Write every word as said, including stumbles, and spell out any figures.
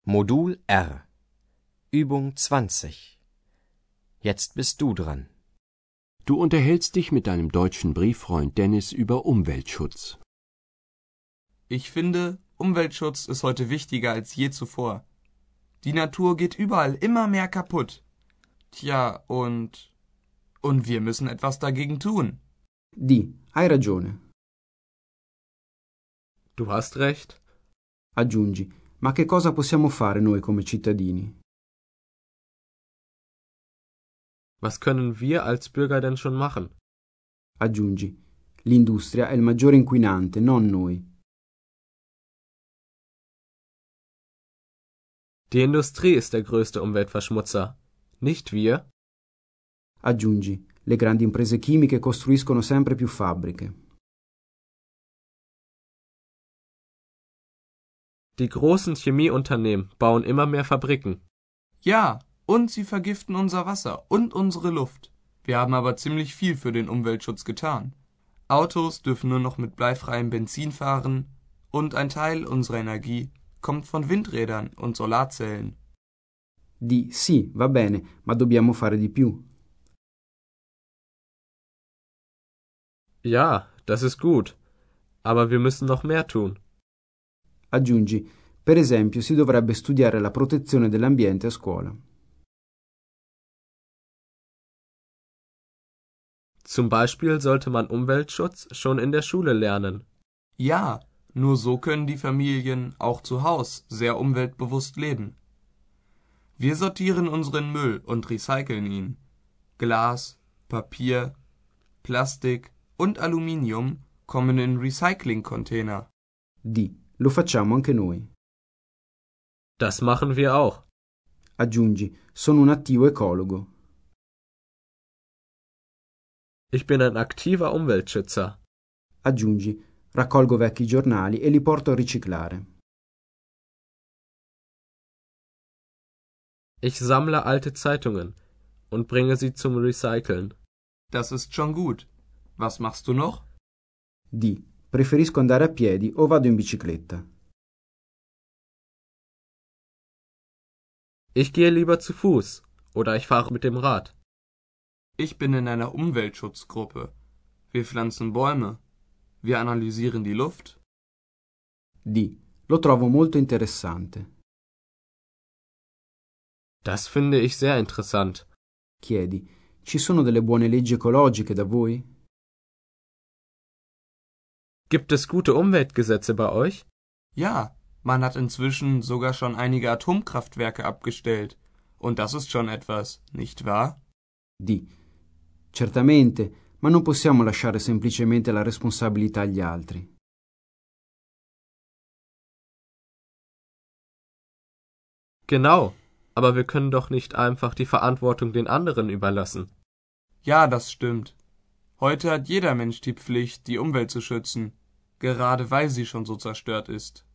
Modul R. Übung zwanzig. Jetzt bist du dran. Du unterhältst dich mit deinem deutschen Brieffreund Dennis über Umweltschutz. Ich finde, Umweltschutz ist heute wichtiger als je zuvor. Die Natur geht überall immer mehr kaputt. Tja, und... und wir müssen etwas dagegen tun. Di, hai ragione. Du hast recht. Aggiungi, ma che cosa possiamo fare noi come cittadini? Was können wir als Bürger denn schon machen? Aggiungi, l'industria è il maggiore inquinante, non noi. Die Industrie ist der größte Umweltverschmutzer, nicht wir. Aggiungi, le grandi imprese chimiche costruiscono sempre più fabbriche. Die großen Chemieunternehmen bauen immer mehr Fabriken. Ja, und sie vergiften unser Wasser und unsere Luft. Wir haben aber ziemlich viel für den Umweltschutz getan. Autos dürfen nur noch mit bleifreiem Benzin fahren und ein Teil unserer Energie kommt von Windrädern und Solarzellen. Di, sì, va bene, ma dobbiamo fare di più. Ja, das ist gut, aber wir müssen noch mehr tun. Aggiungi, per esempio si dovrebbe studiare la protezione dell'ambiente a scuola. Zum Beispiel sollte man Umweltschutz schon in der Schule lernen. Ja, nur so können die Familien auch zu Hause sehr umweltbewusst leben. Wir sortieren unseren Müll und recyceln ihn. Glas, Papier, Plastik und Aluminium kommen in Recycling-Container. Di, lo facciamo anche noi. Das machen wir auch. Aggiungi, sono un attivo ecologo. Ich bin ein aktiver Umweltschützer. Aggiungi, raccolgo vecchi giornali e li porto a riciclare. Ich sammle alte Zeitungen und bringe sie zum Recyceln. Das ist schon gut. Was machst du noch? Di, preferisco andare a piedi o vado in bicicletta. Ich gehe lieber zu Fuß oder ich fahre mit dem Rad. Ich bin in einer Umweltschutzgruppe. Wir pflanzen Bäume. Wir analysieren die Luft. Di, lo trovo molto interessante. Das finde ich sehr interessant. Chiedi, ci sono delle buone leggi ecologiche da voi? Gibt es gute Umweltgesetze bei euch? Ja, man hat inzwischen sogar schon einige Atomkraftwerke abgestellt. Und das ist schon etwas, nicht wahr? Di, certamente, ma non possiamo lasciare semplicemente la responsabilità agli altri. Genau, aber wir können doch nicht einfach die Verantwortung den anderen überlassen. Ja, das stimmt. Heute hat jeder Mensch die Pflicht, die Umwelt zu schützen, gerade weil sie schon so zerstört ist.